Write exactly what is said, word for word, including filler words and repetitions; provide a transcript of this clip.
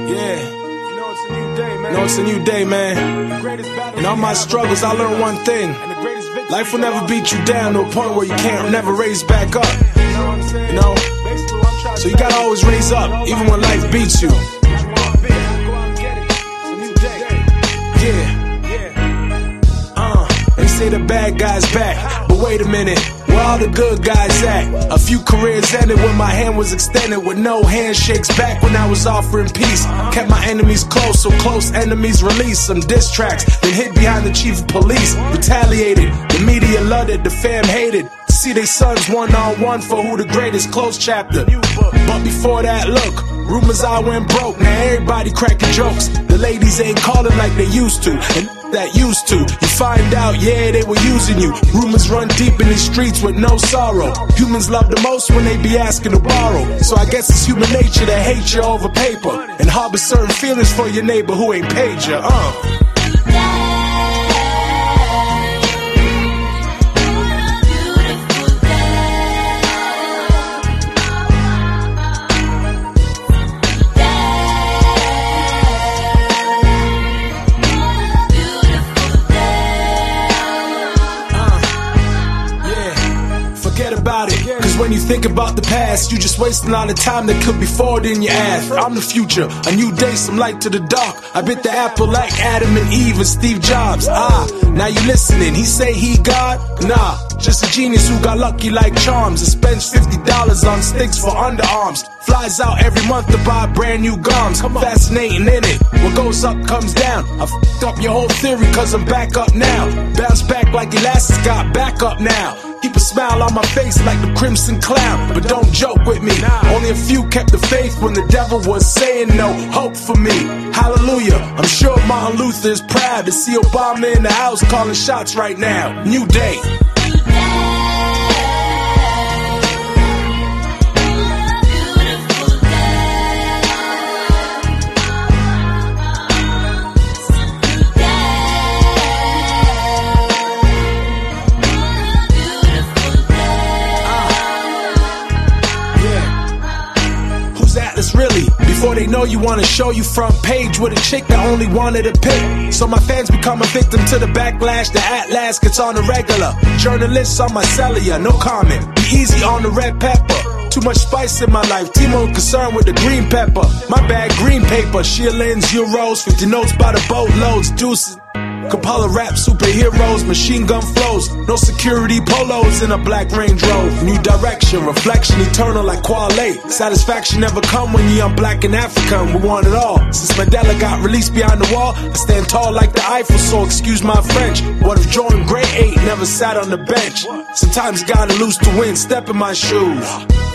Yeah. You know it's a new day, man. Know it's a new day, man. In all my struggles, I learned one thing. Life will never beat you down to a point where you can't never raise back up. You know? So you gotta always raise up, even when life beats you. Yeah. Uh, they say the bad guy's back, but wait a minute. Where all the good guys at? A few careers ended when my hand was extended, with no handshakes back when I was offering peace. Kept my enemies close, so close enemies released some diss tracks, then hid behind the chief of police. Retaliated, the media loved it, the fam hated. See they sons one on one for who the greatest, close chapter. But before that, look, rumors I went broke, now everybody cracking jokes. The ladies ain't calling like they used to, and that used to. You find out, yeah, they were using you. Rumors run deep in these streets with no sorrow. Humans love the most when they be asking to borrow. So I guess it's human nature to hate you over paper and harbor certain feelings for your neighbor who ain't paid you, uh. About it, cause when you think about the past, you just wasting all the time that could be forward in your ass. I'm the future, a new day, some light to the dark. I bit the apple like Adam and Eve and Steve Jobs. Ah, now you listening, he say he God? Nah, just a genius who got lucky like charms and spends fifty dollars on sticks for underarms. Flies out every month to buy brand new gums. Fascinating in it, what goes up comes down. I f***ed up your whole theory cause I'm back up now. Bounce back like Elastic got back up now. Keep a smile on my face like the Crimson Clown, but don't joke with me. Only a few kept the faith when the devil was saying no hope for me. Hallelujah, I'm sure Martin Luther is proud to see Obama in the house calling shots right now. New day. Really, before they know you wanna show you front page with a chick that only wanted a pic. So my fans become a victim to the backlash. The Atlas gets on the regular. Journalists on my cellular, no comment. Be easy on the red pepper. Too much spice in my life, Timo concerned with the green pepper. My bad green paper, shillings, euros, fifty notes by the boatloads, deuces. Capella rap superheroes, machine gun flows. No security polos in a black Range Rover. New direction, reflection eternal like Quale. Satisfaction never come when you're black and African. We want it all. Since Mandela got released behind the wall, I stand tall like the Eiffel, so excuse my French. What if Jordan Gray eight never sat on the bench? Sometimes you gotta lose to win, step in my shoes.